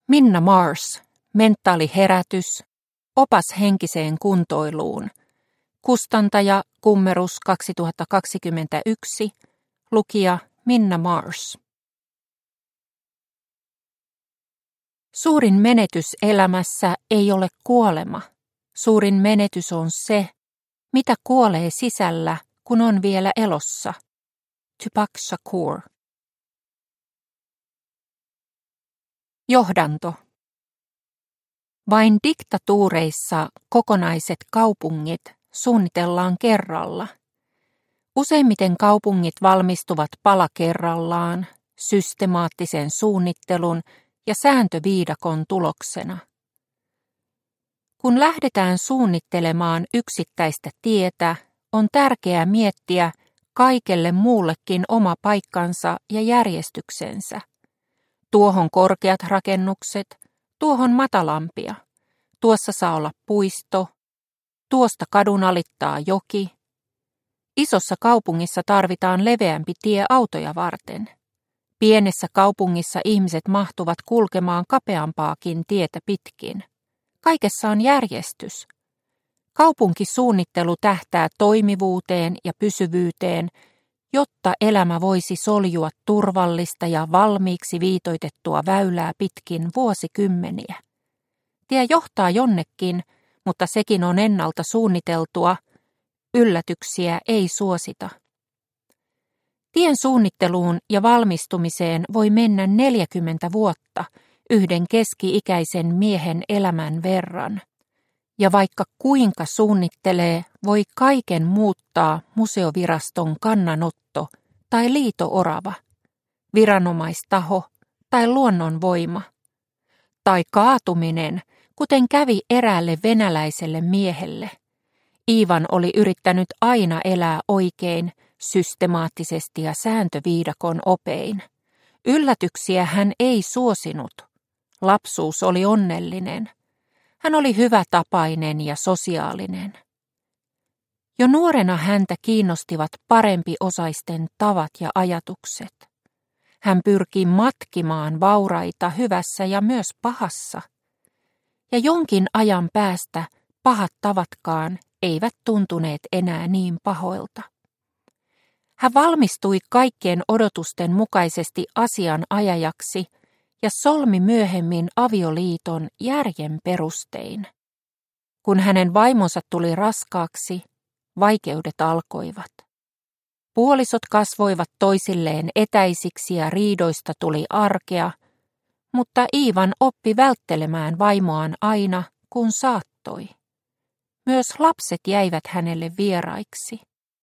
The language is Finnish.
Minna Mars, mentaaliherätys, opas henkiseen kuntoiluun. Kustantaja Kummerus 2021, lukija Minna Mars. Suurin menetys elämässä ei ole kuolema. Suurin menetys on se, mitä kuolee sisällä, kun on vielä elossa. Tupac Shakur. Johdanto. Vain diktatuureissa kokonaiset kaupungit suunnitellaan kerralla. Useimmiten kaupungit valmistuvat pala kerrallaan, systemaattisen suunnittelun ja sääntöviidakon tuloksena. Kun lähdetään suunnittelemaan yksittäistä tietä, on tärkeää miettiä kaikelle muullekin oma paikkansa ja järjestyksensä. Tuohon korkeat rakennukset, tuohon matalampia. Tuossa saa olla puisto, tuosta kadun alittaa joki. Isossa kaupungissa tarvitaan leveämpi tie autoja varten. Pienessä kaupungissa ihmiset mahtuvat kulkemaan kapeampaakin tietä pitkin. Kaikessa on järjestys. Kaupunkisuunnittelu tähtää toimivuuteen ja pysyvyyteen, jotta elämä voisi soljua turvallista ja valmiiksi viitoitettua väylää pitkin vuosikymmeniä. Tie johtaa jonnekin, mutta sekin on ennalta suunniteltua. Yllätyksiä ei suosita. Tien suunnitteluun ja valmistumiseen voi mennä 40 vuotta yhden keski-ikäisen miehen elämän verran. Ja vaikka kuinka suunnittelee, voi kaiken muuttaa museoviraston kannanotto tai liito-orava, viranomaistaho tai luonnonvoima. Tai kaatuminen, kuten kävi eräälle venäläiselle miehelle. Ivan oli yrittänyt aina elää oikein, systemaattisesti ja sääntöviidakon opein. Yllätyksiä hän ei suosinut. Lapsuus oli onnellinen. Hän oli hyvätapainen ja sosiaalinen. Jo nuorena häntä kiinnostivat parempiosaisten tavat ja ajatukset. Hän pyrki matkimaan vauraita hyvässä ja myös pahassa. Ja jonkin ajan päästä pahat tavatkaan eivät tuntuneet enää niin pahoilta. Hän valmistui kaikkien odotusten mukaisesti asianajajaksi ja solmi myöhemmin avioliiton järjen perustein. Kun hänen vaimonsa tuli raskaaksi, vaikeudet alkoivat. Puolisot kasvoivat toisilleen etäisiksi ja riidoista tuli arkea, mutta Ivan oppi välttelemään vaimoaan aina, kun saattoi. Myös lapset jäivät hänelle vieraiksi.